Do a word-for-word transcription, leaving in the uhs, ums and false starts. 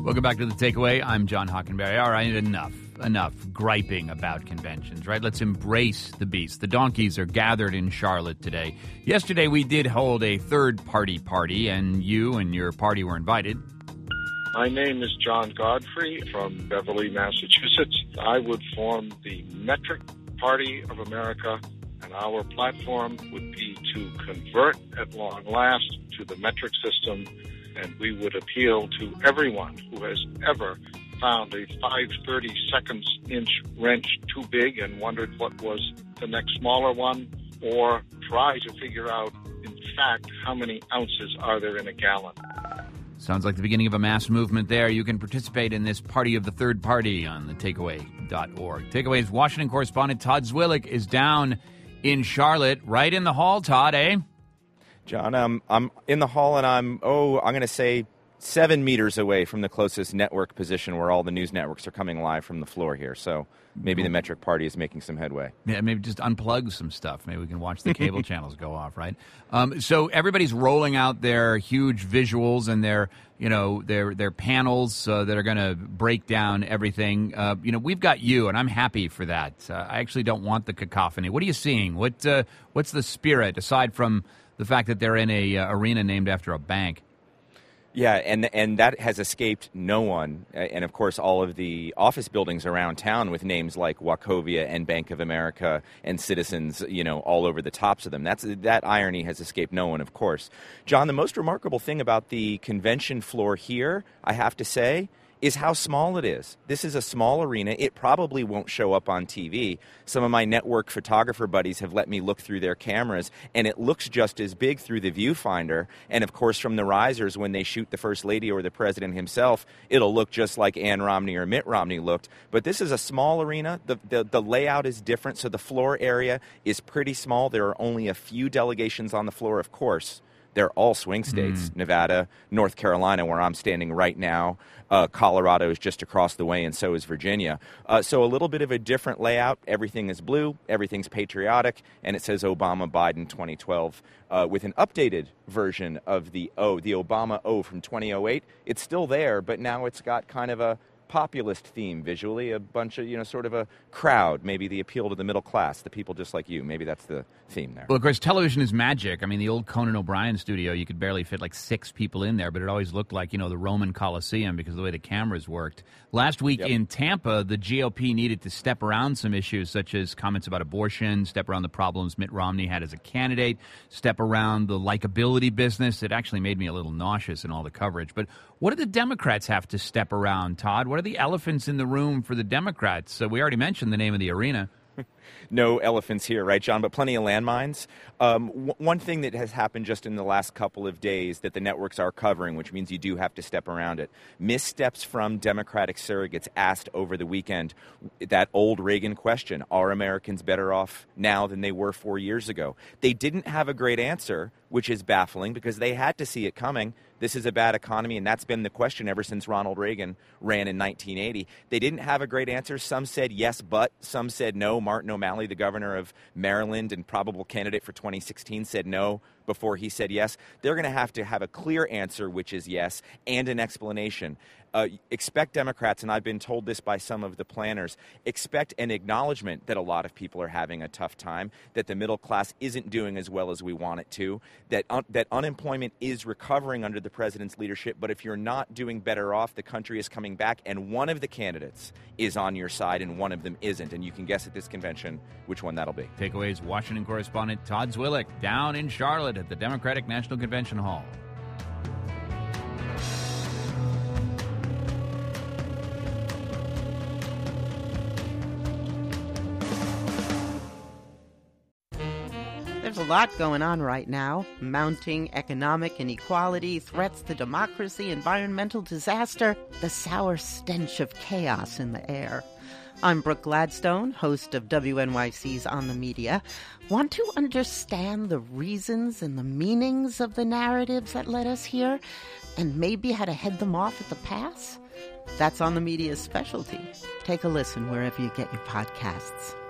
Welcome back to The Takeaway. I'm John Hockenberry. All right, enough. Enough griping about conventions, right? Let's embrace the beast. The donkeys are gathered in Charlotte today. Yesterday, we did hold a third-party party, and you and your party were invited. My name is John Godfrey from Beverly, Massachusetts. I would form the Metric Party of America, and our platform would be to convert at long last to the metric system, and we would appeal to everyone who has ever found a five thirty-seconds inch wrench too big and wondered what was the next smaller one, or try to figure out, in fact, how many ounces are there in a gallon. Sounds like the beginning of a mass movement there. You can participate in this party of the third party on the takeaway dot org. Takeaway's Washington correspondent Todd Zwillich is down in Charlotte, right in the hall, Todd, eh? John, um, I'm in the hall, and I'm, oh, I'm going to say seven meters away from the closest network position where all the news networks are coming live from the floor here. So maybe the Metric Party is making some headway. Yeah, maybe just unplug some stuff. Maybe we can watch the cable channels go off, right? Um, so everybody's rolling out their huge visuals and their, you know, their their panels uh, that are going to break down everything. Uh, you know, we've got you, and I'm happy for that. Uh, I actually don't want the cacophony. What are you seeing? What uh, what's the spirit aside from the fact that they're in a uh, arena named after a bank? Yeah, and and that has escaped no one. And, of course, all of the office buildings around town with names like Wachovia and Bank of America and Citizens, you know, all over the tops of them. That's that irony has escaped no one, of course. John, the most remarkable thing about the convention floor here, I have to say, is how small it is. This is a small arena. It probably won't show up on T V. Some of my network photographer buddies have let me look through their cameras, and it looks just as big through the viewfinder. And, of course, from the risers, when they shoot the First Lady or the President himself, it'll look just like Ann Romney or Mitt Romney looked. But this is a small arena. The, the, the layout is different, so the floor area is pretty small. There are only a few delegations on the floor, of course. They're all swing states, mm. Nevada, North Carolina, where I'm standing right now. Uh, Colorado is just across the way, and so is Virginia. Uh, so a little bit of a different layout. Everything is blue. Everything's patriotic. And it says Obama, Biden, twenty twelve, uh, with an updated version of the O, the Obama O from twenty oh eight. It's still there, but now it's got kind of a populist theme visually, a bunch of, you know, sort of a crowd, maybe the appeal to the middle class, the people just like you. Maybe that's the theme there. Well, of course, television is magic. I mean, the old Conan O'Brien studio, you could barely fit like six people in there, but it always looked like, you know, the Roman Colosseum because of the way the cameras worked. Last week Yep. in Tampa, the G O P needed to step around some issues such as comments about abortion, step around the problems Mitt Romney had as a candidate, step around the likability business. It actually made me a little nauseous in all the coverage. But what do the Democrats have to step around, Todd? What are the elephants in the room for the Democrats? Uh, we already mentioned the name of the arena. No elephants here, right, John? But plenty of landmines. Um, w- one thing that has happened just in the last couple of days that the networks are covering, which means you do have to step around it. Missteps from Democratic surrogates asked over the weekend that old Reagan question, are Americans better off now than they were four years ago? They didn't have a great answer, which is baffling because they had to see it coming. This is a bad economy, and that's been the question ever since Ronald Reagan ran in nineteen eighty. They didn't have a great answer. Some said yes, but some said no. Martin O'Malley, the governor of Maryland and probable candidate for twenty sixteen, said no before he said yes. They're going to have to have a clear answer, which is yes, and an explanation. Uh, expect Democrats, and I've been told this by some of the planners, expect an acknowledgement that a lot of people are having a tough time, that the middle class isn't doing as well as we want it to, that un- that unemployment is recovering under the president's leadership, but if you're not doing better off, the country is coming back, and one of the candidates is on your side and one of them isn't, and you can guess at this convention which one that'll be. Takeaways Washington correspondent Todd Zwillich down in Charlotte at the Democratic National Convention Hall. There's a lot going on right now. Mounting economic inequality, threats to democracy, environmental disaster, the sour stench of chaos in the air. I'm Brooke Gladstone, host of W N Y C's On the Media. Want to understand the reasons and the meanings of the narratives that led us here, and maybe how to head them off at the pass? That's On the Media's specialty. Take a listen wherever you get your podcasts.